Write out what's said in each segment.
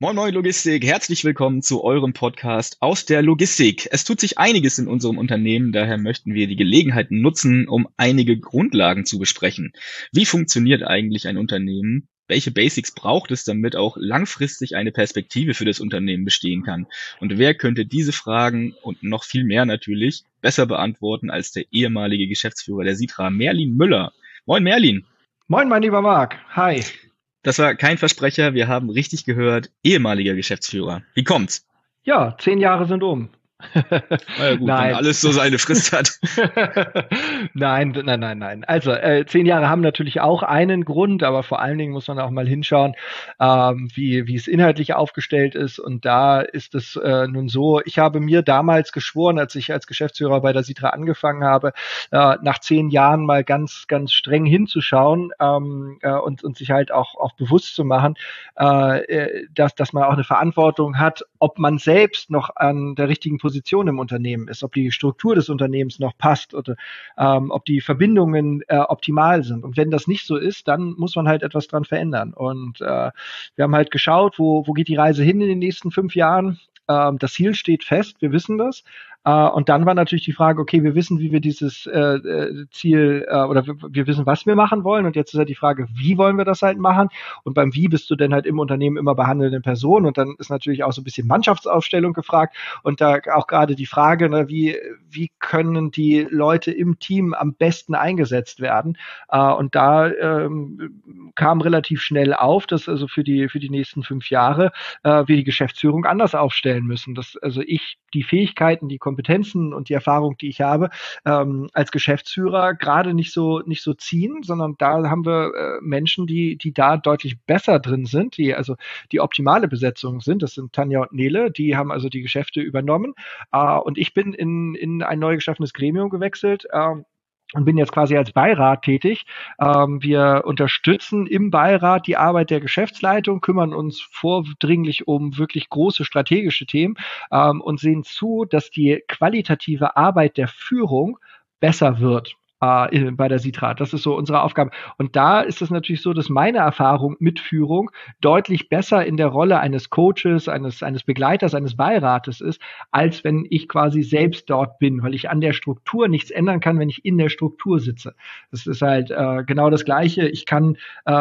Moin Moin Logistik, herzlich willkommen zu eurem Podcast aus der Logistik. Es tut sich einiges in unserem Unternehmen, daher möchten wir die Gelegenheit nutzen, um einige Grundlagen zu besprechen. Wie funktioniert eigentlich ein Unternehmen? Welche Basics braucht es, damit auch langfristig eine Perspektive für das Unternehmen bestehen kann? Und wer könnte diese Fragen und noch viel mehr natürlich besser beantworten als der ehemalige Geschäftsführer der Sitra, Merlin Müller? Moin Merlin. Moin mein lieber Marc, hi. Das war kein Versprecher, wir haben richtig gehört, ehemaliger Geschäftsführer. Wie kommt's? Ja, 10 Jahre sind um. Na ja gut, wenn alles so seine Frist hat. Nein. Also 10 Jahre haben natürlich auch einen Grund, aber vor allen Dingen muss man auch mal hinschauen, wie es inhaltlich aufgestellt ist. Und da ist es nun so, ich habe mir damals geschworen, als ich als Geschäftsführer bei der Sitra angefangen habe, nach 10 Jahren mal ganz streng hinzuschauen und sich halt auch bewusst zu machen, dass man auch eine Verantwortung hat, ob man selbst noch an der richtigen Position im Unternehmen ist, ob die Struktur des Unternehmens noch passt oder ob die Verbindungen optimal sind. Und wenn das nicht so ist, dann muss man halt etwas dran verändern. Und wir haben halt geschaut, wo geht die Reise hin in den nächsten 5 Jahren. Das Ziel steht fest, wir wissen das. Und dann war natürlich die Frage, okay, wir wissen, wie wir dieses Ziel oder wir wissen, was wir machen wollen. Und jetzt ist halt die Frage, wie wollen wir das halt machen? Und beim Wie bist du denn halt im Unternehmen immer behandelnde Person? Und dann ist natürlich auch so ein bisschen Mannschaftsaufstellung gefragt. Und da auch gerade die Frage, ne, wie können die Leute im Team am besten eingesetzt werden? Und da kam relativ schnell auf, dass also für die nächsten 5 Jahre wir die Geschäftsführung anders aufstellen müssen. Dass also ich die Fähigkeiten, die Kompetenzen und die Erfahrung, die ich habe, als Geschäftsführer gerade nicht so ziehen, sondern da haben wir Menschen, die da deutlich besser drin sind, die also die optimale Besetzung sind. Das sind Tanja und Nele, die haben also die Geschäfte übernommen. Und ich bin in ein neu geschaffenes Gremium gewechselt. Und bin jetzt quasi als Beirat tätig. Wir unterstützen im Beirat die Arbeit der Geschäftsleitung, kümmern uns vordringlich um wirklich große strategische Themen und sehen zu, dass die qualitative Arbeit der Führung besser wird. Bei der Sitra. Das ist so unsere Aufgabe. Und da ist es natürlich so, dass meine Erfahrung mit Führung deutlich besser in der Rolle eines Coaches, eines Begleiters, eines Beirates ist, als wenn ich quasi selbst dort bin, weil ich an der Struktur nichts ändern kann, wenn ich in der Struktur sitze. Das ist halt genau das Gleiche. Ich kann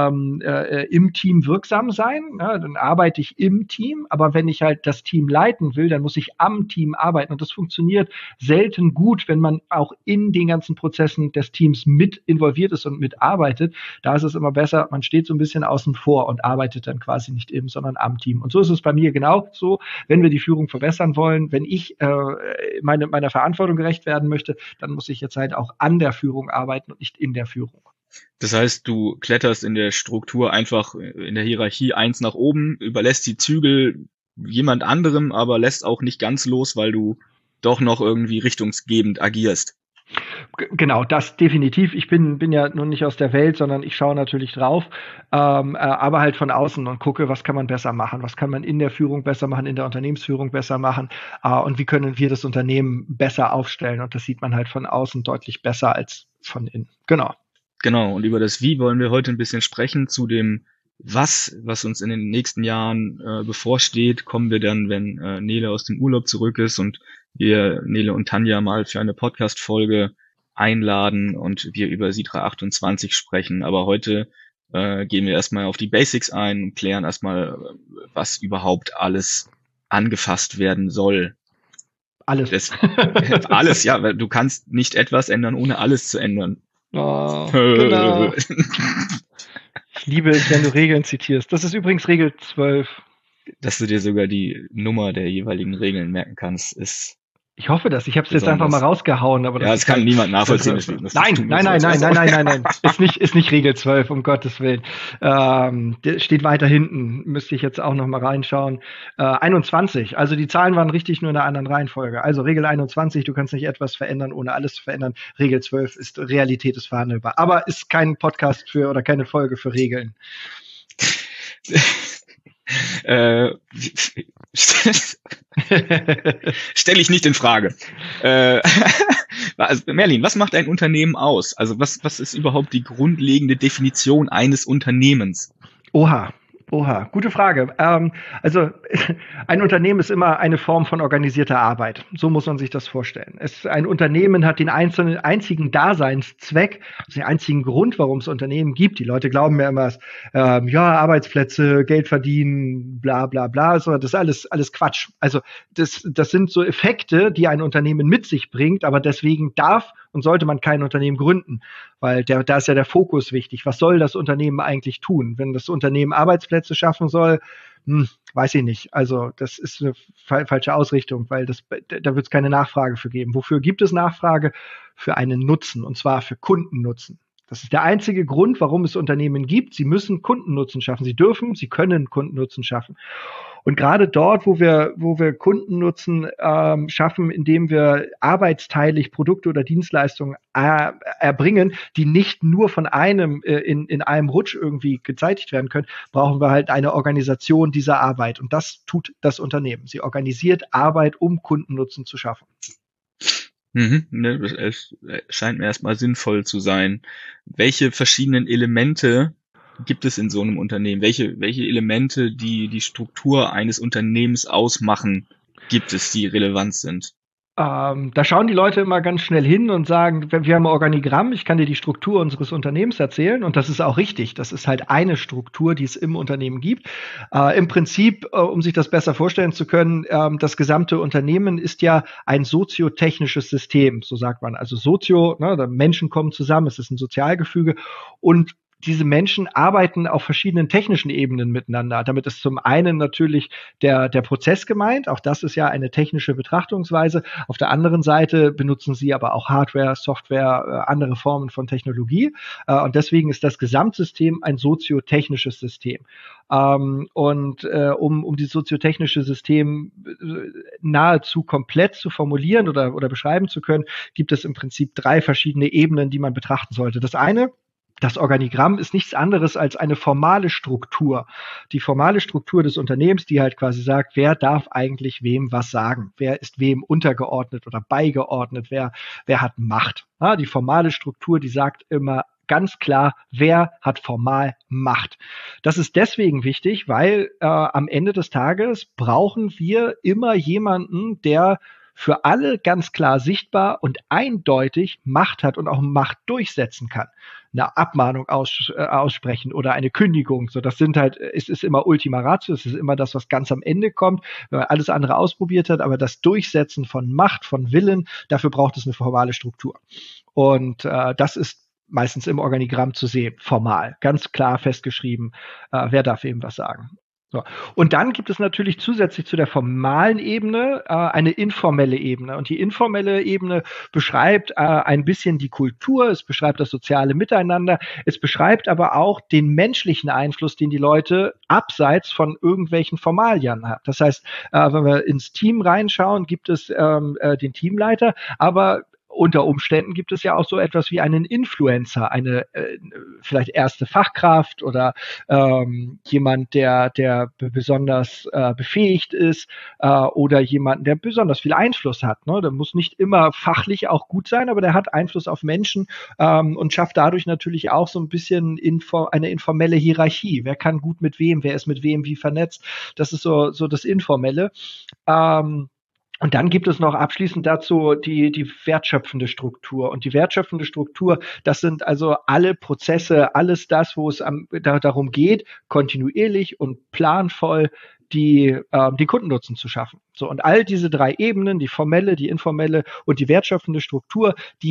im Team wirksam sein, ja, dann arbeite ich im Team, aber wenn ich halt das Team leiten will, dann muss ich am Team arbeiten. Und das funktioniert selten gut, wenn man auch in den ganzen Prozessen des Teams mit involviert ist und mitarbeitet. Da ist es immer besser, man steht so ein bisschen außen vor und arbeitet dann quasi nicht im, sondern am Team. Und so ist es bei mir genau so, wenn wir die Führung verbessern wollen, wenn ich meiner Verantwortung gerecht werden möchte, dann muss ich jetzt halt auch an der Führung arbeiten und nicht in der Führung. Das heißt, du kletterst in der Struktur einfach in der Hierarchie 1 nach oben, überlässt die Zügel jemand anderem, aber lässt auch nicht ganz los, weil du doch noch irgendwie richtungsgebend agierst. Genau, das definitiv. Ich bin ja nun nicht aus der Welt, sondern ich schaue natürlich drauf, aber halt von außen und gucke, was kann man besser machen, was kann man in der Führung besser machen, in der Unternehmensführung besser machen und wie können wir das Unternehmen besser aufstellen. Und das sieht man halt von außen deutlich besser als von innen. Genau, und über das Wie wollen wir heute ein bisschen sprechen. Zu dem was uns in den nächsten Jahren bevorsteht, kommen wir dann, wenn Nele aus dem Urlaub zurück ist und wir Nele und Tanja mal für eine Podcast-Folge einladen und wir über Sitra 28 sprechen. Aber heute gehen wir erstmal auf die Basics ein und klären erstmal, was überhaupt alles angefasst werden soll. Alles. Alles, ja, weil du kannst nicht etwas ändern, ohne alles zu ändern. Oh, genau. Ich liebe es, wenn du Regeln zitierst. Das ist übrigens Regel 12. Dass du dir sogar die Nummer der jeweiligen Regeln merken kannst, ist... Ich hoffe das. Ich habe es jetzt einfach mal rausgehauen. Aber das kann niemand nachvollziehen. Nein. Ist nicht Regel 12, um Gottes Willen. Steht weiter hinten. Müsste ich jetzt auch noch mal reinschauen. 21. Also die Zahlen waren richtig, nur in einer anderen Reihenfolge. Also Regel 21, du kannst nicht etwas verändern, ohne alles zu verändern. Regel 12 ist Realität ist verhandelbar. Aber ist kein Podcast für oder keine Folge für Regeln. Stelle ich nicht in Frage. Also, Merlin, was macht ein Unternehmen aus? Also was ist überhaupt die grundlegende Definition eines Unternehmens? Oha. Oha, gute Frage. Also ein Unternehmen ist immer eine Form von organisierter Arbeit. So muss man sich das vorstellen. Ein Unternehmen hat den einzigen Daseinszweck, also den einzigen Grund, warum es Unternehmen gibt. Die Leute glauben ja immer, ja, Arbeitsplätze, Geld verdienen, bla bla bla. So, das ist alles Quatsch. Also das sind so Effekte, die ein Unternehmen mit sich bringt, aber deswegen darf und sollte man kein Unternehmen gründen, weil da ist ja der Fokus wichtig. Was soll das Unternehmen eigentlich tun? Wenn das Unternehmen Arbeitsplätze schaffen soll, weiß ich nicht. Also das ist eine falsche Ausrichtung, weil da wird es keine Nachfrage für geben. Wofür gibt es Nachfrage? Für einen Nutzen, und zwar für Kundennutzen. Das ist der einzige Grund, warum es Unternehmen gibt. Sie müssen Kundennutzen schaffen. Sie können Kundennutzen schaffen. Und gerade dort, wo wir Kundennutzen schaffen, indem wir arbeitsteilig Produkte oder Dienstleistungen erbringen, die nicht nur von einem in einem Rutsch irgendwie gezeitigt werden können, brauchen wir halt eine Organisation dieser Arbeit. Und das tut das Unternehmen. Sie organisiert Arbeit, um Kundennutzen zu schaffen. Ne, das scheint mir erstmal sinnvoll zu sein. Welche verschiedenen Elemente gibt es in so einem Unternehmen? Welche Elemente, die Struktur eines Unternehmens ausmachen, gibt es, die relevant sind? Da schauen die Leute immer ganz schnell hin und sagen, wir haben ein Organigramm, ich kann dir die Struktur unseres Unternehmens erzählen, und das ist auch richtig. Das ist halt eine Struktur, die es im Unternehmen gibt. Im Prinzip, um sich das besser vorstellen zu können, das gesamte Unternehmen ist ja ein soziotechnisches System, so sagt man. Also Menschen kommen zusammen, es ist ein Sozialgefüge, und diese Menschen arbeiten auf verschiedenen technischen Ebenen miteinander. Damit ist zum einen natürlich der Prozess gemeint. Auch das ist ja eine technische Betrachtungsweise. Auf der anderen Seite benutzen sie aber auch Hardware, Software, andere Formen von Technologie. Und deswegen ist das Gesamtsystem ein soziotechnisches System. Um dieses soziotechnische System nahezu komplett zu formulieren oder beschreiben zu können, gibt es im Prinzip 3 verschiedene Ebenen, die man betrachten sollte. Das Organigramm ist nichts anderes als eine formale Struktur. Die formale Struktur des Unternehmens, die halt quasi sagt, wer darf eigentlich wem was sagen? Wer ist wem untergeordnet oder beigeordnet? Wer hat Macht? Ja, die formale Struktur, die sagt immer ganz klar, wer hat formal Macht. Das ist deswegen wichtig, weil am Ende des Tages brauchen wir immer jemanden, der für alle ganz klar sichtbar und eindeutig Macht hat und auch Macht durchsetzen kann. Eine Abmahnung aussprechen oder eine Kündigung. So, das sind halt, es ist immer Ultima Ratio, es ist immer das, was ganz am Ende kommt, wenn man alles andere ausprobiert hat, aber das Durchsetzen von Macht, von Willen, dafür braucht es eine formale Struktur. Und das ist meistens im Organigramm zu sehen, formal, ganz klar festgeschrieben, wer darf eben was sagen. So. Und dann gibt es natürlich zusätzlich zu der formalen Ebene eine informelle Ebene. Und die informelle Ebene beschreibt ein bisschen die Kultur, es beschreibt das soziale Miteinander, es beschreibt aber auch den menschlichen Einfluss, den die Leute abseits von irgendwelchen Formalien haben. Das heißt, wenn wir ins Team reinschauen, gibt es den Teamleiter, aber unter Umständen gibt es ja auch so etwas wie einen Influencer, eine vielleicht erste Fachkraft oder jemand, der besonders befähigt ist oder jemanden, der besonders viel Einfluss hat. Ne? Der muss nicht immer fachlich auch gut sein, aber der hat Einfluss auf Menschen und schafft dadurch natürlich auch so ein bisschen eine informelle Hierarchie. Wer kann gut mit wem, wer ist mit wem wie vernetzt? Das ist so das Informelle. Und dann gibt es noch abschließend dazu die wertschöpfende Struktur. Und die wertschöpfende Struktur, das sind also alle Prozesse, alles das, wo es darum geht, kontinuierlich und planvoll die Kundennutzen zu schaffen. So, und all diese 3 Ebenen, die formelle, die informelle und die wertschöpfende Struktur,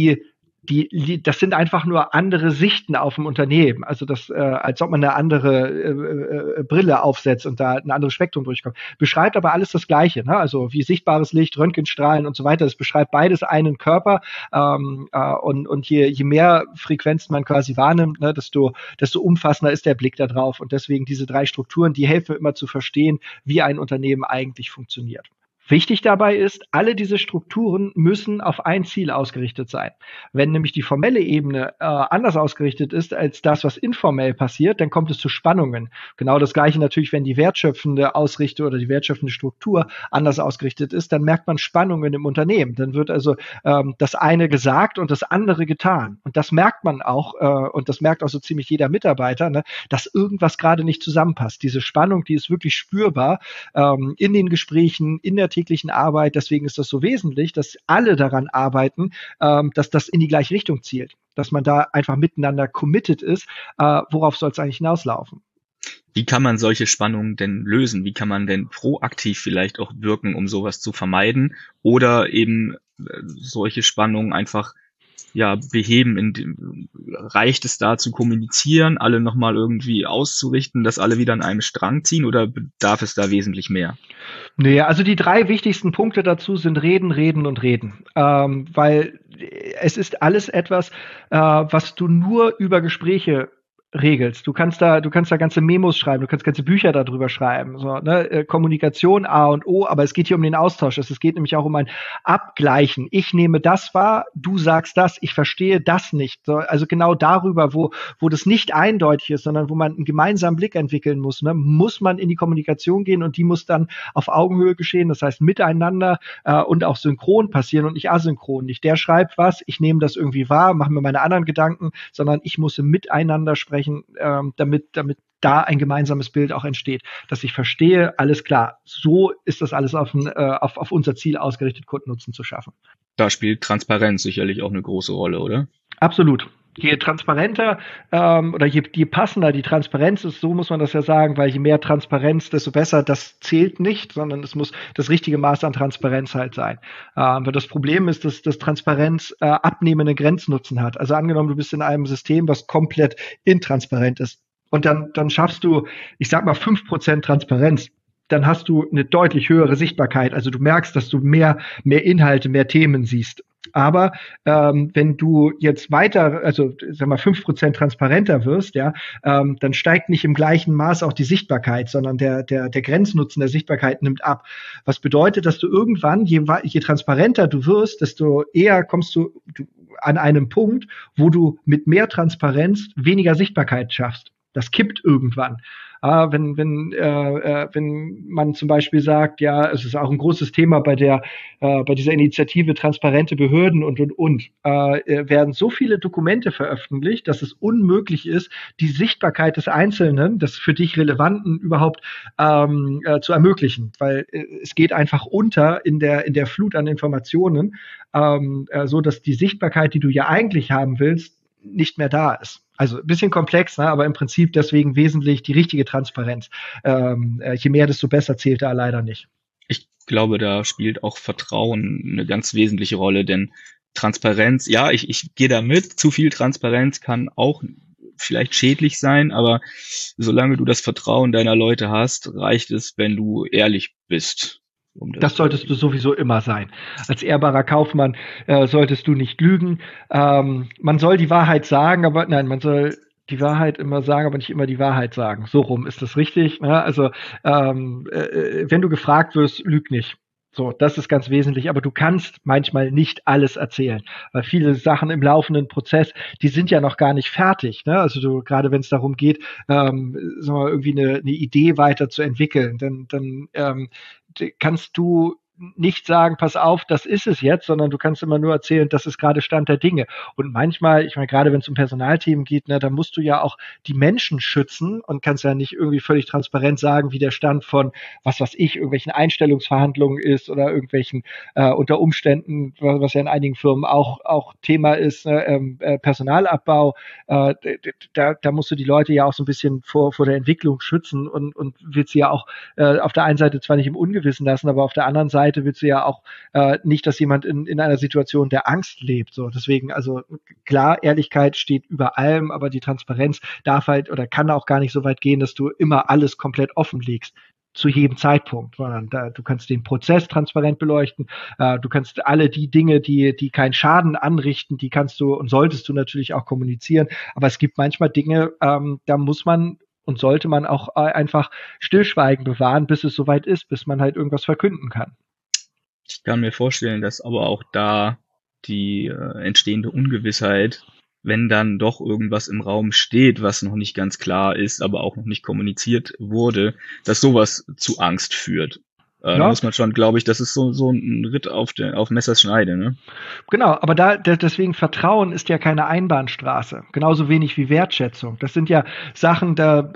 das sind einfach nur andere Sichten auf dem Unternehmen. Also als ob man eine andere Brille aufsetzt und da ein anderes Spektrum durchkommt. Beschreibt aber alles das Gleiche, ne? Also wie sichtbares Licht, Röntgenstrahlen und so weiter. Das beschreibt beides einen Körper. Und je mehr Frequenzen man quasi wahrnimmt, ne, desto umfassender ist der Blick da drauf. Und deswegen diese 3 Strukturen, die helfen immer zu verstehen, wie ein Unternehmen eigentlich funktioniert. Wichtig dabei ist, alle diese Strukturen müssen auf ein Ziel ausgerichtet sein. Wenn nämlich die formelle Ebene anders ausgerichtet ist als das, was informell passiert, dann kommt es zu Spannungen. Genau das Gleiche natürlich, wenn die wertschöpfende Ausrichtung oder die wertschöpfende Struktur anders ausgerichtet ist, dann merkt man Spannungen im Unternehmen. Dann wird also das eine gesagt und das andere getan. Und das merkt man auch, und das merkt auch so ziemlich jeder Mitarbeiter, ne, dass irgendwas gerade nicht zusammenpasst. Diese Spannung, die ist wirklich spürbar in den Gesprächen, in der täglichen Arbeit. Deswegen ist das so wesentlich, dass alle daran arbeiten, dass das in die gleiche Richtung zielt, dass man da einfach miteinander committed ist. Worauf soll es eigentlich hinauslaufen? Wie kann man solche Spannungen denn lösen? Wie kann man denn proaktiv vielleicht auch wirken, um sowas zu vermeiden? Oder eben solche Spannungen einfach beheben? Reicht es da zu kommunizieren, alle nochmal irgendwie auszurichten, dass alle wieder an einem Strang ziehen, oder bedarf es da wesentlich mehr? Nee, also die 3 wichtigsten Punkte dazu sind Reden, Reden und Reden. Weil es ist alles etwas, was du nur über Gespräche regelst. Du kannst da ganze Memos schreiben, du kannst ganze Bücher darüber schreiben. So, ne? Kommunikation A und O, aber es geht hier um den Austausch. Es geht nämlich auch um ein Abgleichen. Ich nehme das wahr, du sagst das, ich verstehe das nicht. So, also genau darüber, wo das nicht eindeutig ist, sondern wo man einen gemeinsamen Blick entwickeln muss, ne, muss man in die Kommunikation gehen, und die muss dann auf Augenhöhe geschehen, das heißt miteinander und auch synchron passieren und nicht asynchron. Nicht der schreibt was, ich nehme das irgendwie wahr, mache mir meine anderen Gedanken, sondern ich muss im Miteinander sprechen, damit da ein gemeinsames Bild auch entsteht, dass ich verstehe, alles klar, so ist das alles auf unser Ziel ausgerichtet, Kundennutzen zu schaffen. Da spielt Transparenz sicherlich auch eine große Rolle, oder? Absolut. Je transparenter oder je passender die Transparenz ist, so muss man das ja sagen, weil je mehr Transparenz, desto besser. Das zählt nicht, sondern es muss das richtige Maß an Transparenz halt sein. Weil das Problem ist, dass Transparenz abnehmende Grenznutzen hat. Also angenommen, du bist in einem System, was komplett intransparent ist, und dann schaffst du, ich sag mal, 5% Transparenz. Dann hast du eine deutlich höhere Sichtbarkeit. Also du merkst, dass du mehr Inhalte, mehr Themen siehst. Aber wenn du jetzt weiter, also sag mal 5% transparenter wirst, ja, dann steigt nicht im gleichen Maß auch die Sichtbarkeit, sondern der Grenznutzen der Sichtbarkeit nimmt ab. Was bedeutet, dass du irgendwann, je transparenter du wirst, desto eher kommst du an einem Punkt, wo du mit mehr Transparenz weniger Sichtbarkeit schaffst. Das kippt irgendwann. Wenn man zum Beispiel sagt, ja, es ist auch ein großes Thema bei dieser Initiative Transparente Behörden und werden so viele Dokumente veröffentlicht, dass es unmöglich ist, die Sichtbarkeit des Einzelnen, des für dich Relevanten überhaupt zu ermöglichen, weil es geht einfach unter in der Flut an Informationen, so dass die Sichtbarkeit, die du ja eigentlich haben willst, nicht mehr da ist. Also ein bisschen komplex, ne, aber im Prinzip deswegen wesentlich die richtige Transparenz. Je mehr, desto besser zählt da leider nicht. Ich glaube, da spielt auch Vertrauen eine ganz wesentliche Rolle, denn Transparenz, ja, ich gehe da mit, zu viel Transparenz kann auch vielleicht schädlich sein, aber solange du das Vertrauen deiner Leute hast, reicht es, wenn du ehrlich bist. Das solltest du sowieso immer sein. Als ehrbarer Kaufmann solltest du nicht lügen. Man soll die Wahrheit sagen, aber nein, man soll die Wahrheit immer sagen, aber nicht immer die Wahrheit sagen. So rum ist das richtig. Ne? Also wenn du gefragt wirst, lüg nicht. So, das ist ganz wesentlich, aber du kannst manchmal nicht alles erzählen, weil viele Sachen im laufenden Prozess, die sind ja noch gar nicht fertig. Ne? Also gerade wenn es darum geht, sagen wir mal, irgendwie eine Idee weiterzuentwickeln, dann kannst du nicht sagen, pass auf, das ist es jetzt, sondern du kannst immer nur erzählen, das ist gerade Stand der Dinge. Und manchmal, ich meine, gerade wenn es um Personalthemen geht, ne, da musst du ja auch die Menschen schützen und kannst ja nicht irgendwie völlig transparent sagen, wie der Stand von, was weiß ich, irgendwelchen Einstellungsverhandlungen ist oder irgendwelchen unter Umständen, was ja in einigen Firmen auch Thema ist, Personalabbau. Da musst du die Leute ja auch so ein bisschen vor der Entwicklung schützen und willst sie ja auch auf der einen Seite zwar nicht im Ungewissen lassen, aber auf der anderen Seite willst du ja auch nicht, dass jemand in einer Situation der Angst lebt. So, deswegen, also klar, Ehrlichkeit steht über allem, aber die Transparenz darf halt oder kann auch gar nicht so weit gehen, dass du immer alles komplett offenlegst zu jedem Zeitpunkt, sondern du kannst den Prozess transparent beleuchten, du kannst alle die Dinge, die keinen Schaden anrichten, die kannst du und solltest du natürlich auch kommunizieren, aber es gibt manchmal Dinge, da muss man und sollte man auch einfach Stillschweigen bewahren, bis es soweit ist, bis man halt irgendwas verkünden kann. Ich kann mir vorstellen, dass aber auch da die entstehende Ungewissheit, wenn dann doch irgendwas im Raum steht, was noch nicht ganz klar ist, aber auch noch nicht kommuniziert wurde, dass sowas zu Angst führt. Da Ja, muss man schon, glaube ich, das ist so ein Ritt auf Messers Schneide, ne? genau, aber deswegen Vertrauen ist ja keine Einbahnstraße, genauso wenig wie Wertschätzung. Das sind ja Sachen,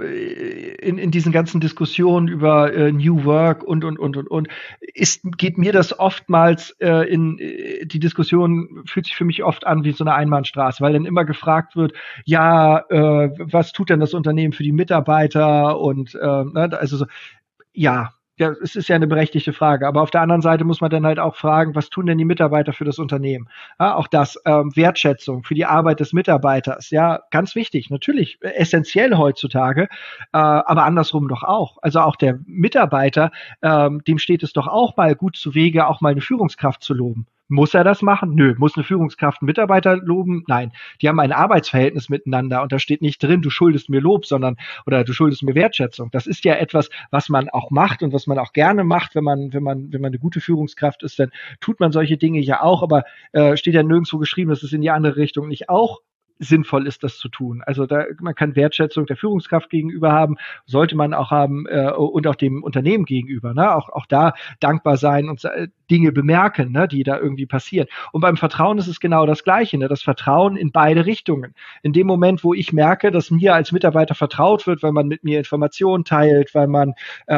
in diesen ganzen Diskussionen über New Work und geht mir das oftmals die Diskussion fühlt sich für mich oft an wie so eine Einbahnstraße, weil dann immer gefragt wird, ja, was tut denn das Unternehmen für die Mitarbeiter und ne, also so, ja. Ja, es ist ja eine berechtigte Frage. Aber auf der anderen Seite muss man dann halt auch fragen, was tun denn die Mitarbeiter für das Unternehmen? Ja, auch das, Wertschätzung für die Arbeit des Mitarbeiters. Ja, ganz wichtig, natürlich, essentiell heutzutage, aber andersrum doch auch. Also auch der Mitarbeiter, dem steht es doch auch mal gut zu Wege, auch mal eine Führungskraft zu loben. Muss er das machen? Nö. Muss eine Führungskraft einen Mitarbeiter loben? Nein. Die haben ein Arbeitsverhältnis miteinander und da steht nicht drin, du schuldest mir Lob, sondern oder du schuldest mir Wertschätzung. Das ist ja etwas, was man auch macht und was man auch gerne macht, wenn man eine gute Führungskraft ist, dann tut man solche Dinge ja auch, aber steht ja nirgendwo geschrieben, dass es in die andere Richtung nicht auch sinnvoll ist, das zu tun. Also man kann Wertschätzung der Führungskraft gegenüber haben, sollte man auch haben und auch dem Unternehmen gegenüber. Ne? Auch da dankbar sein und Dinge bemerken, ne, die da irgendwie passieren. Und beim Vertrauen ist es genau das Gleiche. Ne? Das Vertrauen in beide Richtungen. In dem Moment, wo ich merke, dass mir als Mitarbeiter vertraut wird, weil man mit mir Informationen teilt, weil man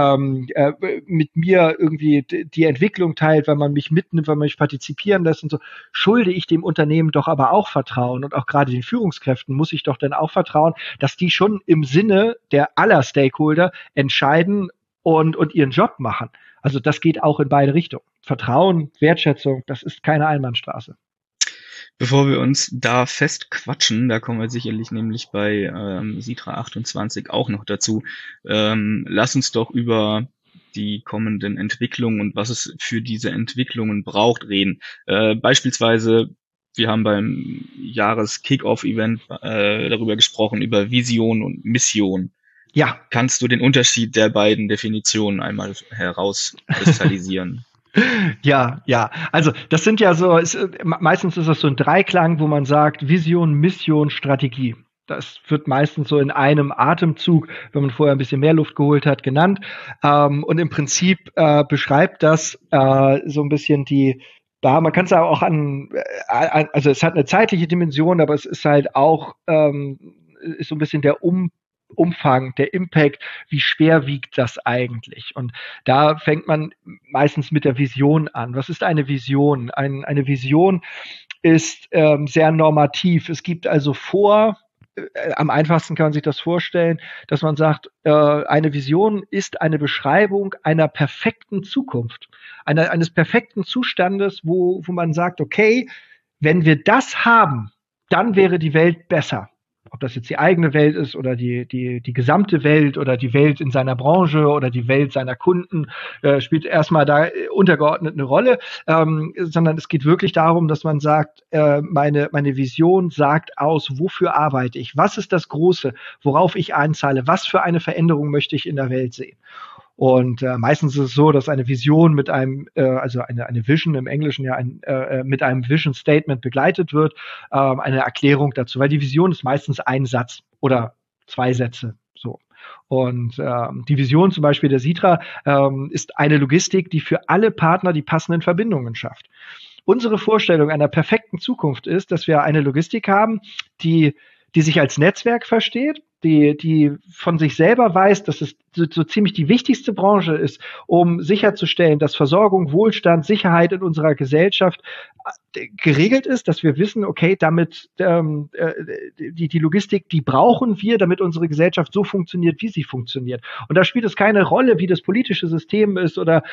mit mir irgendwie die Entwicklung teilt, weil man mich mitnimmt, weil man mich partizipieren lässt und so, schulde ich dem Unternehmen doch aber auch Vertrauen und auch gerade den Führungskräften muss ich doch dann auch vertrauen, dass die schon im Sinne der aller Stakeholder entscheiden und ihren Job machen. Also das geht auch in beide Richtungen. Vertrauen, Wertschätzung, das ist keine Einbahnstraße. Bevor wir uns da fest quatschen, da kommen wir sicherlich nämlich bei Sitra 28 auch noch dazu. Lass uns doch über die kommenden Entwicklungen und was es für diese Entwicklungen braucht reden. Beispielsweise, wir haben beim Jahres-Kick-Off-Event darüber gesprochen, über Vision und Mission. Ja, Kannst du den Unterschied der beiden Definitionen einmal herauskristallisieren? ja. Also das sind ja so, meistens ist das so ein Dreiklang, wo man sagt Vision, Mission, Strategie. Das wird meistens so in einem Atemzug, wenn man vorher ein bisschen mehr Luft geholt hat, genannt. Und im Prinzip beschreibt das so ein bisschen man kann es auch also es hat eine zeitliche Dimension, aber es ist halt auch ist so ein bisschen der Umfang, der Impact, wie schwer wiegt das eigentlich? Und da fängt man meistens mit der Vision an. Was ist eine Vision? Eine Vision ist sehr normativ. Es gibt also am einfachsten kann man sich das vorstellen, dass man sagt, eine Vision ist eine Beschreibung einer perfekten Zukunft, eines perfekten Zustandes, wo man sagt, okay, wenn wir das haben, dann wäre die Welt besser. Ob das jetzt die eigene Welt ist oder die gesamte Welt oder die Welt in seiner Branche oder die Welt seiner Kunden, spielt erstmal da untergeordnet eine Rolle, sondern es geht wirklich darum, dass man sagt, meine Vision sagt aus, wofür arbeite ich, was ist das Große, worauf ich einzahle, was für eine Veränderung möchte ich in der Welt sehen. Und meistens ist es so, dass eine Vision mit einem, also eine Vision im Englischen ja mit einem Vision Statement begleitet wird, eine Erklärung dazu, weil die Vision ist meistens ein Satz oder zwei Sätze. So. Und die Vision zum Beispiel der Sitra ist eine Logistik, die für alle Partner die passenden Verbindungen schafft. Unsere Vorstellung einer perfekten Zukunft ist, dass wir eine Logistik haben, die sich als Netzwerk versteht, die von sich selber weiß, dass es so ziemlich die wichtigste Branche ist, um sicherzustellen, dass Versorgung, Wohlstand, Sicherheit in unserer Gesellschaft geregelt ist, dass wir wissen, okay, damit die Logistik, die brauchen wir, damit unsere Gesellschaft so funktioniert, wie sie funktioniert. Und da spielt es keine Rolle, wie das politische System ist oder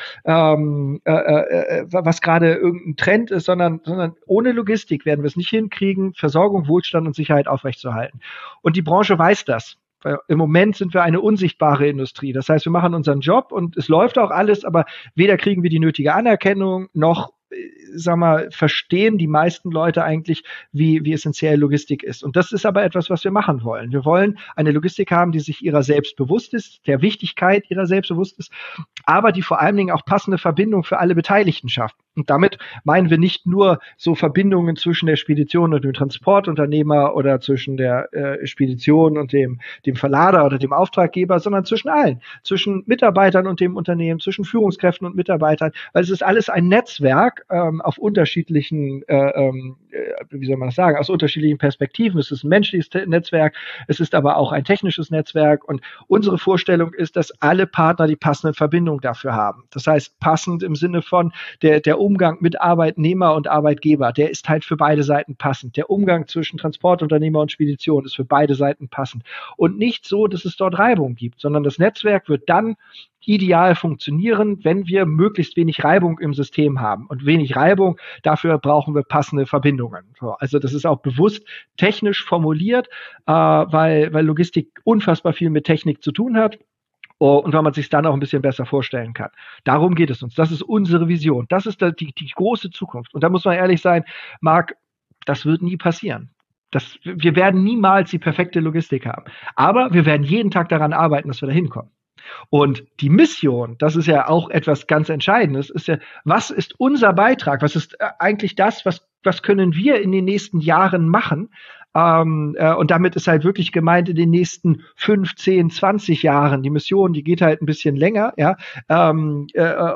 was gerade irgendein Trend ist, sondern ohne Logistik werden wir es nicht hinkriegen, Versorgung, Wohlstand und Sicherheit aufrechtzuerhalten. Und die Branche weiß das. Weil im Moment sind wir eine unsichtbare Industrie. Das heißt, wir machen unseren Job und es läuft auch alles, aber weder kriegen wir die nötige Anerkennung, noch verstehen die meisten Leute eigentlich, wie essentiell Logistik ist. Und das ist aber etwas, was wir machen wollen. Wir wollen eine Logistik haben, die sich ihrer selbst bewusst ist, der Wichtigkeit ihrer selbst bewusst ist, aber die vor allen Dingen auch passende Verbindung für alle Beteiligten schafft. Und damit meinen wir nicht nur so Verbindungen zwischen der Spedition und dem Transportunternehmer oder zwischen der Spedition und dem Verlader oder dem Auftraggeber, sondern zwischen allen, zwischen Mitarbeitern und dem Unternehmen, zwischen Führungskräften und Mitarbeitern, weil es ist alles ein Netzwerk auf unterschiedlichen, wie soll man das sagen, aus unterschiedlichen Perspektiven. Es ist ein menschliches Netzwerk, es ist aber auch ein technisches Netzwerk und unsere Vorstellung ist, dass alle Partner die passenden Verbindungen dafür haben. Das heißt, passend im Sinne von der Umgang mit Arbeitnehmer und Arbeitgeber, der ist halt für beide Seiten passend. Der Umgang zwischen Transportunternehmer und Spedition ist für beide Seiten passend. Und nicht so, dass es dort Reibung gibt, sondern das Netzwerk wird dann ideal funktionieren, wenn wir möglichst wenig Reibung im System haben. Und wenig Reibung, dafür brauchen wir passende Verbindungen. So, also das ist auch bewusst technisch formuliert, weil Logistik unfassbar viel mit Technik zu tun hat. Und weil man sich dann auch ein bisschen besser vorstellen kann. Darum geht es uns. Das ist unsere Vision. Das ist die große Zukunft. Und da muss man ehrlich sein, Marc, das wird nie passieren. Wir werden niemals die perfekte Logistik haben. Aber wir werden jeden Tag daran arbeiten, dass wir da hinkommen. Und die Mission, das ist ja auch etwas ganz Entscheidendes, ist ja, was ist unser Beitrag? Was ist eigentlich das, was können wir in den nächsten Jahren machen? Und damit ist halt wirklich gemeint in den nächsten 15, 20 Jahren. Die Mission, die geht halt ein bisschen länger, ja. Und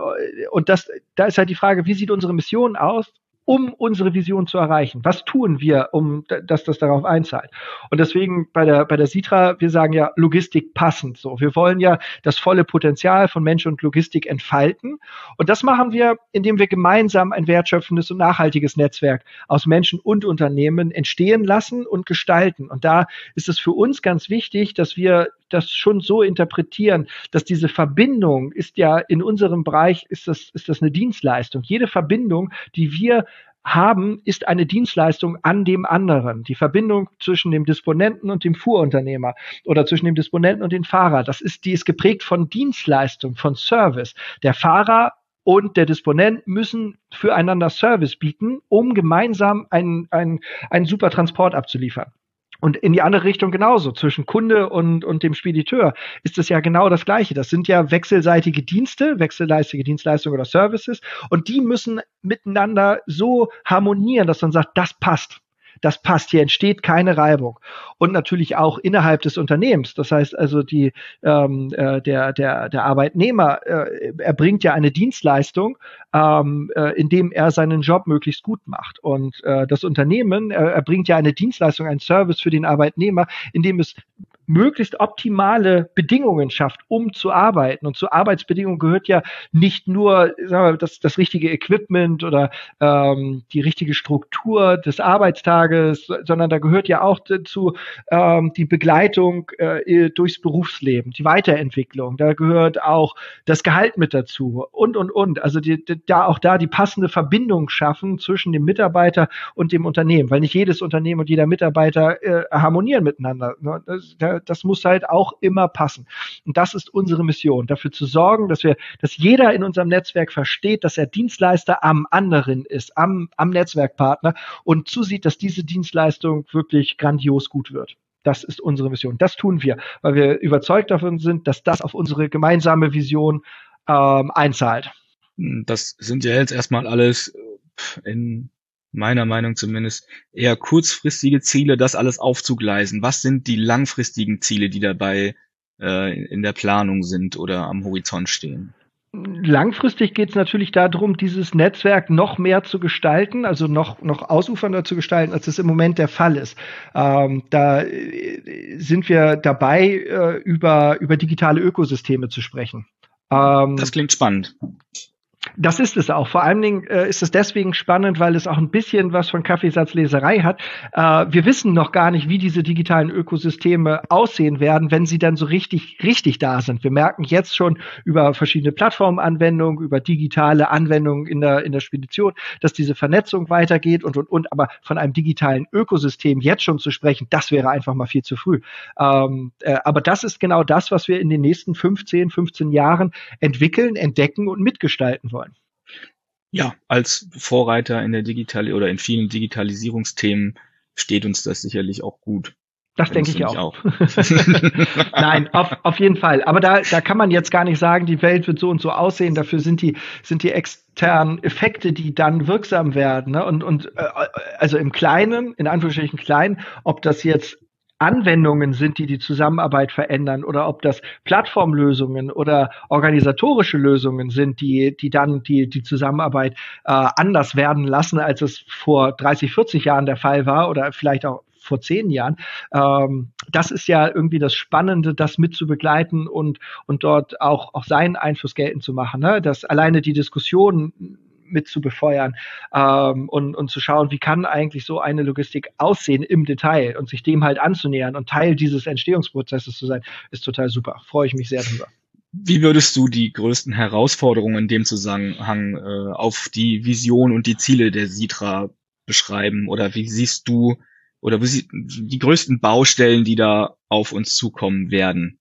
da ist halt die Frage, wie sieht unsere Mission aus, um unsere Vision zu erreichen? Was tun wir, um dass das darauf einzahlt? Und deswegen bei der Sitra, wir sagen ja Logistik passend. So, wir wollen ja das volle Potenzial von Mensch und Logistik entfalten. Und das machen wir, indem wir gemeinsam ein wertschöpfendes und nachhaltiges Netzwerk aus Menschen und Unternehmen entstehen lassen und gestalten. Und da ist es für uns ganz wichtig, dass wir das schon so interpretieren, dass diese Verbindung ist ja in unserem Bereich, ist das eine Dienstleistung. Jede Verbindung, die wir haben, ist eine Dienstleistung an dem anderen. Die Verbindung zwischen dem Disponenten und dem Fuhrunternehmer oder zwischen dem Disponenten und dem Fahrer, die ist geprägt von Dienstleistung, von Service. Der Fahrer und der Disponent müssen füreinander Service bieten, um gemeinsam einen super Transport abzuliefern. Und in die andere Richtung genauso. Zwischen Kunde und dem Spediteur ist es ja genau das Gleiche. Das sind ja wechselseitige Dienste, wechselseitige Dienstleistungen oder Services. Und die müssen miteinander so harmonieren, dass man sagt, das passt. Das passt, hier entsteht keine Reibung. Und natürlich auch innerhalb des Unternehmens. Das heißt also, der Arbeitnehmer erbringt ja eine Dienstleistung, indem er seinen Job möglichst gut macht. Und das Unternehmen erbringt ja eine Dienstleistung, einen Service für den Arbeitnehmer, indem es möglichst optimale Bedingungen schafft, um zu arbeiten. Und zur Arbeitsbedingung gehört ja nicht nur, sagen wir, das richtige Equipment oder die richtige Struktur des Arbeitstages, sondern da gehört ja auch dazu die Begleitung durchs Berufsleben, die Weiterentwicklung. Da gehört auch das Gehalt mit dazu und. Also da die passende Verbindung schaffen zwischen dem Mitarbeiter und dem Unternehmen, weil nicht jedes Unternehmen und jeder Mitarbeiter harmonieren miteinander. Das muss halt auch immer passen. Und das ist unsere Mission, dafür zu sorgen, dass jeder in unserem Netzwerk versteht, dass er Dienstleister am anderen ist, am Netzwerkpartner und zusieht, dass diese Dienstleistung wirklich grandios gut wird. Das ist unsere Mission. Das tun wir, weil wir überzeugt davon sind, dass das auf unsere gemeinsame Vision einzahlt. Das sind ja jetzt erstmal alles in meiner Meinung zumindest eher kurzfristige Ziele, das alles aufzugleisen. Was sind die langfristigen Ziele, die dabei in der Planung sind oder am Horizont stehen? Langfristig geht es natürlich darum, dieses Netzwerk noch mehr zu gestalten, also noch ausufernder zu gestalten, als es im Moment der Fall ist. Da sind wir dabei, über digitale Ökosysteme zu sprechen. Das klingt spannend. Das ist es auch. Vor allen Dingen ist es deswegen spannend, weil es auch ein bisschen was von Kaffeesatzleserei hat. Wir wissen noch gar nicht, wie diese digitalen Ökosysteme aussehen werden, wenn sie dann so richtig da sind. Wir merken jetzt schon über verschiedene Plattformanwendungen, über digitale Anwendungen in der Spedition, dass diese Vernetzung weitergeht und. Aber von einem digitalen Ökosystem jetzt schon zu sprechen, das wäre einfach mal viel zu früh. Aber das ist genau das, was wir in den nächsten 15 Jahren entwickeln, entdecken und mitgestalten wollen. Ja, als Vorreiter in der in vielen Digitalisierungsthemen steht uns das sicherlich auch gut. Das denke Findest du ich nicht auch. auch? Nein, auf jeden Fall. Aber da kann man jetzt gar nicht sagen, die Welt wird so und so aussehen. Dafür sind die externen Effekte, die dann wirksam werden. Ne? Also im Kleinen, in Anführungsstrichen klein, ob das jetzt Anwendungen sind, die Zusammenarbeit verändern oder ob das Plattformlösungen oder organisatorische Lösungen sind, die dann die Zusammenarbeit anders werden lassen, als es vor 30, 40 Jahren der Fall war oder vielleicht auch vor 10 Jahren. Das ist ja irgendwie das Spannende, das mit zu begleiten und dort auch seinen Einfluss geltend zu machen. Ne? Das alleine die Diskussion mit zu befeuern und zu schauen, wie kann eigentlich so eine Logistik aussehen im Detail und sich dem halt anzunähern und Teil dieses Entstehungsprozesses zu sein, ist total super. Freue ich mich sehr drüber. Wie würdest du die größten Herausforderungen in dem Zusammenhang auf die Vision und die Ziele der Sitra beschreiben? Oder wie siehst du oder die größten Baustellen, die da auf uns zukommen werden?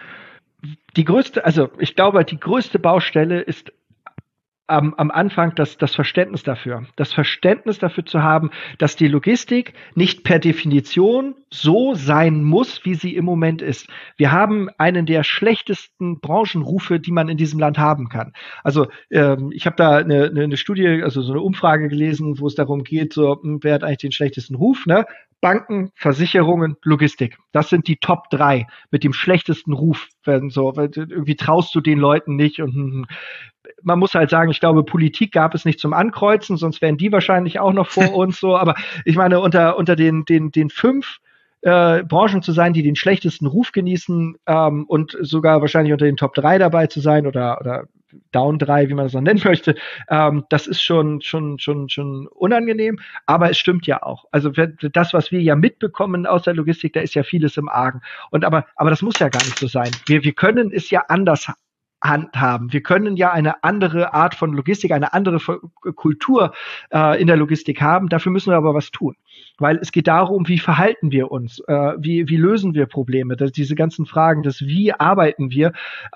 Ich glaube, die größte Baustelle ist am Anfang das Verständnis dafür. Das Verständnis dafür zu haben, dass die Logistik nicht per Definition so sein muss, wie sie im Moment ist. Wir haben einen der schlechtesten Branchenrufe, die man in diesem Land haben kann. Also ich habe da eine Studie, also so eine Umfrage gelesen, wo es darum geht, so wer hat eigentlich den schlechtesten Ruf, ne? Banken, Versicherungen, Logistik. Das sind die Top 3 mit dem schlechtesten Ruf. Irgendwie traust du den Leuten nicht und man muss halt sagen, ich glaube, Politik gab es nicht zum Ankreuzen, sonst wären die wahrscheinlich auch noch vor uns so. Aber ich meine, unter den 5 Branchen zu sein, die den schlechtesten Ruf genießen und sogar wahrscheinlich unter den Top 3 dabei zu sein oder Down 3, wie man das noch nennen möchte, das ist schon unangenehm, aber es stimmt ja auch. Also das, was wir ja mitbekommen aus der Logistik, da ist ja vieles im Argen. Aber das muss ja gar nicht so sein. Wir können es ja anders handhaben. Wir können ja eine andere Art von Logistik, eine andere Kultur in der Logistik haben. Dafür müssen wir aber was tun. Weil es geht darum, wie verhalten wir uns, wie lösen wir Probleme. Diese ganzen Fragen, das wie arbeiten wir,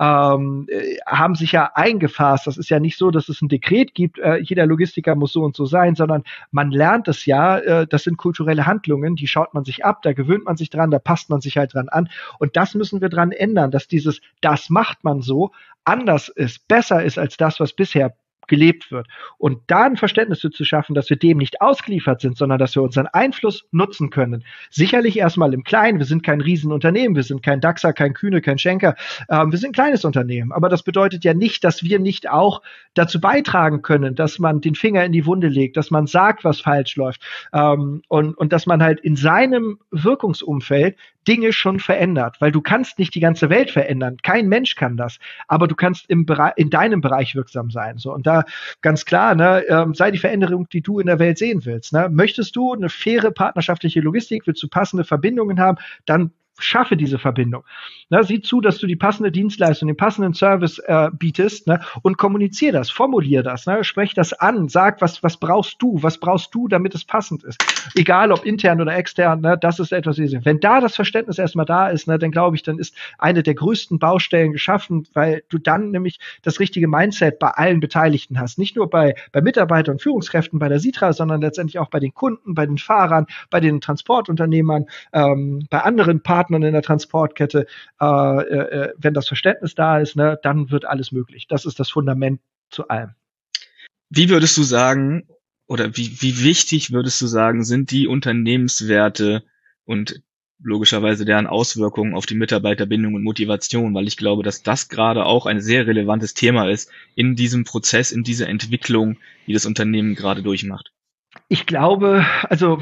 haben sich ja eingefasst. Das ist ja nicht so, dass es ein Dekret gibt, jeder Logistiker muss so und so sein, sondern man lernt es ja, das sind kulturelle Handlungen, die schaut man sich ab, da gewöhnt man sich dran, da passt man sich halt dran an. Und das müssen wir dran ändern, dass das macht man so, anders ist, besser ist als das, was bisher gelebt wird. Und da ein Verständnis zu schaffen, dass wir dem nicht ausgeliefert sind, sondern dass wir unseren Einfluss nutzen können. Sicherlich erstmal im Kleinen. Wir sind kein Riesenunternehmen. Wir sind kein DAXer, kein Kühne, kein Schenker. Wir sind ein kleines Unternehmen. Aber das bedeutet ja nicht, dass wir nicht auch dazu beitragen können, dass man den Finger in die Wunde legt, dass man sagt, was falsch läuft. Und dass man halt in seinem Wirkungsumfeld Dinge schon verändert. Weil du kannst nicht die ganze Welt verändern. Kein Mensch kann das. Aber du kannst in deinem Bereich wirksam sein. So. Und da ganz klar, ne, sei die Veränderung, die du in der Welt sehen willst. Ne? Möchtest du eine faire partnerschaftliche Logistik, willst du passende Verbindungen haben, dann schaffe diese Verbindung. Ne, sieh zu, dass du die passende Dienstleistung, den passenden Service bietest, ne, und kommunizier das, formulier das, ne, sprech das an, sag, was brauchst du, damit es passend ist. Egal, ob intern oder extern, ne, das ist etwas, wenn da das Verständnis erstmal da ist, ne, dann glaube ich, dann ist eine der größten Baustellen geschaffen, weil du dann nämlich das richtige Mindset bei allen Beteiligten hast. Nicht nur bei Mitarbeitern und Führungskräften bei der Sitra, sondern letztendlich auch bei den Kunden, bei den Fahrern, bei den Transportunternehmern, bei anderen Partnern in der Transportkette, wenn das Verständnis da ist, ne, dann wird alles möglich. Das ist das Fundament zu allem. Wie würdest du sagen, oder wie wichtig würdest du sagen, sind die Unternehmenswerte und logischerweise deren Auswirkungen auf die Mitarbeiterbindung und Motivation? Weil ich glaube, dass das gerade auch ein sehr relevantes Thema ist in diesem Prozess, in dieser Entwicklung, die das Unternehmen gerade durchmacht. Ich glaube, also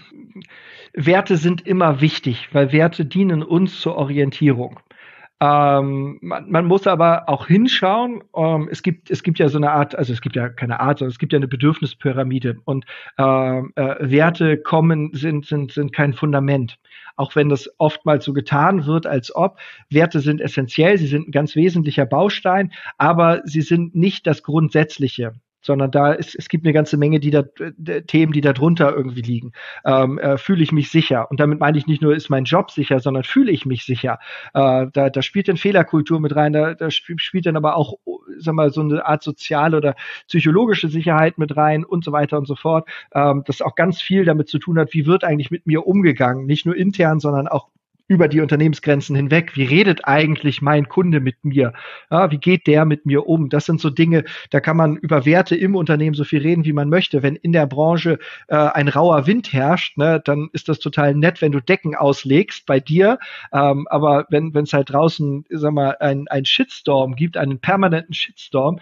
Werte sind immer wichtig, weil Werte dienen uns zur Orientierung. Man muss aber auch hinschauen. Es gibt ja so eine Art, also es gibt ja keine Art, sondern es gibt ja eine Bedürfnispyramide und Werte sind kein Fundament. Auch wenn das oftmals so getan wird, als ob Werte sind essentiell, sie sind ein ganz wesentlicher Baustein, aber sie sind nicht das Grundsätzliche. Sondern es gibt eine ganze Menge Themen, die da drunter irgendwie liegen. Fühle ich mich sicher? Und damit meine ich nicht nur, ist mein Job sicher, sondern fühle ich mich sicher? Da spielt dann Fehlerkultur mit rein, da spielt dann aber auch sag mal, so eine Art soziale oder psychologische Sicherheit mit rein und so weiter und so fort. Das auch ganz viel damit zu tun hat, wie wird eigentlich mit mir umgegangen, nicht nur intern, sondern auch über die Unternehmensgrenzen hinweg. Wie redet eigentlich mein Kunde mit mir? Ja, wie geht der mit mir um? Das sind so Dinge, da kann man über Werte im Unternehmen so viel reden, wie man möchte. Wenn in der Branche ein rauer Wind herrscht, ne, dann ist das total nett, wenn du Decken auslegst bei dir. Aber wenn es halt draußen, sag mal, ein Shitstorm gibt, einen permanenten Shitstorm,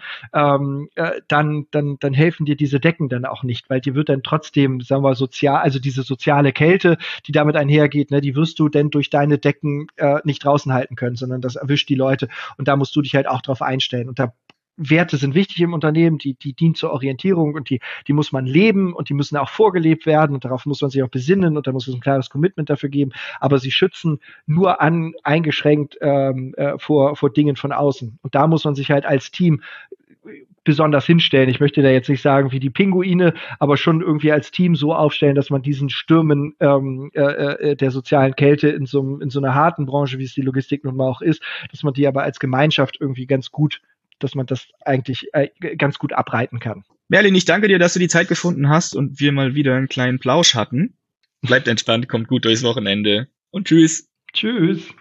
dann helfen dir diese Decken dann auch nicht, weil dir wird dann trotzdem, sagen wir, sozial, also diese soziale Kälte, die damit einhergeht, ne, die wirst du denn durch deine Decken nicht draußen halten können, sondern das erwischt die Leute. Und da musst du dich halt auch drauf einstellen. Und da Werte sind wichtig im Unternehmen, die dienen zur Orientierung und die muss man leben und die müssen auch vorgelebt werden und darauf muss man sich auch besinnen und da muss es ein klares Commitment dafür geben. Aber sie schützen nur eingeschränkt vor Dingen von außen. Und da muss man sich halt als Team besonders hinstellen. Ich möchte da jetzt nicht sagen wie die Pinguine, aber schon irgendwie als Team so aufstellen, dass man diesen Stürmen der sozialen Kälte in so einer harten Branche, wie es die Logistik nun mal auch ist, dass man die aber als Gemeinschaft irgendwie dass man das eigentlich ganz gut abreiten kann. Merlin, ich danke dir, dass du die Zeit gefunden hast und wir mal wieder einen kleinen Plausch hatten. Bleibt entspannt, kommt gut durchs Wochenende und tschüss. Tschüss.